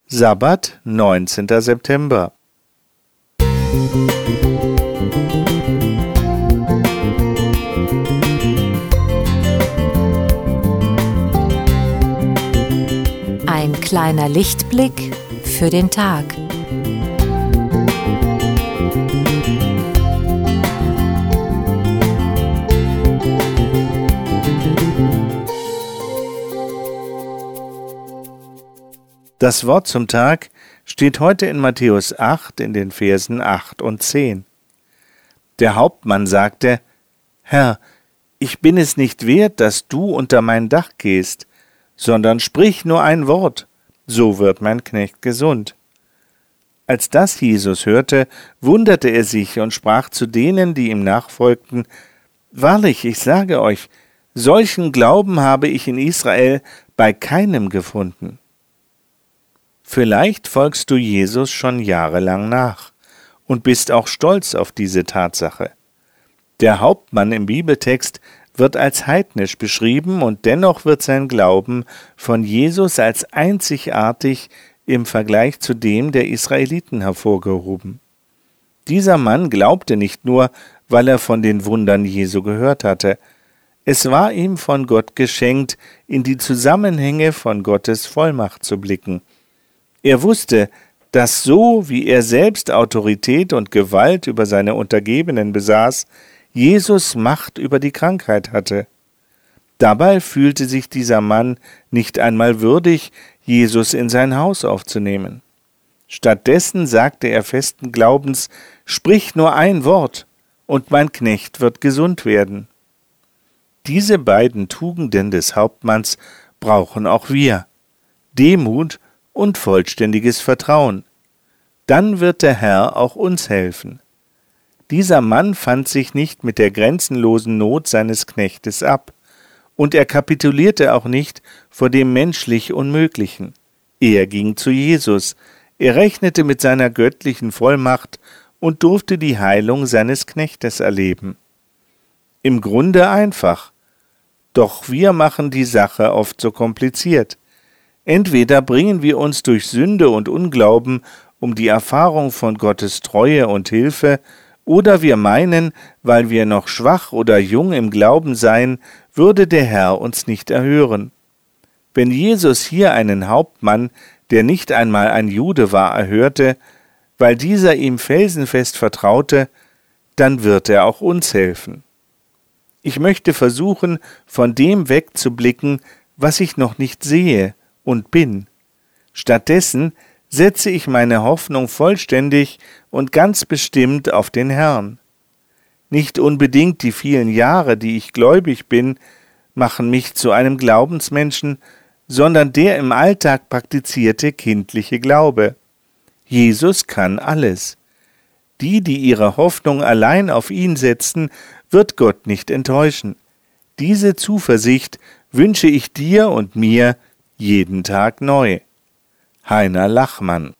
Sabbat, 19. September. Ein kleiner Lichtblick für den Tag. Das Wort zum Tag steht heute in Matthäus 8 in den Versen 8 und 10. Der Hauptmann sagte: Herr, ich bin es nicht wert, dass du unter mein Dach gehst, sondern sprich nur ein Wort, so wird mein Knecht gesund. Als das Jesus hörte, wunderte er sich und sprach zu denen, die ihm nachfolgten: Wahrlich, ich sage euch, solchen Glauben habe ich in Israel bei keinem gefunden. Vielleicht folgst du Jesus schon jahrelang nach und bist auch stolz auf diese Tatsache. Der Hauptmann im Bibeltext wird als heidnisch beschrieben und dennoch wird sein Glauben von Jesus als einzigartig im Vergleich zu dem der Israeliten hervorgehoben. Dieser Mann glaubte nicht nur, weil er von den Wundern Jesu gehört hatte. Es war ihm von Gott geschenkt, in die Zusammenhänge von Gottes Vollmacht zu blicken. Er wusste, dass so, wie er selbst Autorität und Gewalt über seine Untergebenen besaß, Jesus Macht über die Krankheit hatte. Dabei fühlte sich dieser Mann nicht einmal würdig, Jesus in sein Haus aufzunehmen. Stattdessen sagte er festen Glaubens: Sprich nur ein Wort, und mein Knecht wird gesund werden. Diese beiden Tugenden des Hauptmanns brauchen auch wir: Demut und vollständiges Vertrauen. Dann wird der Herr auch uns helfen. Dieser Mann fand sich nicht mit der grenzenlosen Not seines Knechtes ab, und er kapitulierte auch nicht vor dem menschlich Unmöglichen. Er ging zu Jesus, er rechnete mit seiner göttlichen Vollmacht und durfte die Heilung seines Knechtes erleben. Im Grunde einfach, doch wir machen die Sache oft so kompliziert. Entweder bringen wir uns durch Sünde und Unglauben um die Erfahrung von Gottes Treue und Hilfe, oder wir meinen, weil wir noch schwach oder jung im Glauben seien, würde der Herr uns nicht erhören. Wenn Jesus hier einen Hauptmann, der nicht einmal ein Jude war, erhörte, weil dieser ihm felsenfest vertraute, dann wird er auch uns helfen. Ich möchte versuchen, von dem wegzublicken, was ich noch nicht sehe und bin. Stattdessen setze ich meine Hoffnung vollständig und ganz bestimmt auf den Herrn. Nicht unbedingt die vielen Jahre, die ich gläubig bin, machen mich zu einem Glaubensmenschen, sondern der im Alltag praktizierte kindliche Glaube. Jesus kann alles. Die ihre Hoffnung allein auf ihn setzen, wird Gott nicht enttäuschen. Diese Zuversicht wünsche ich dir und mir jeden Tag neu. Heiner Lachmann.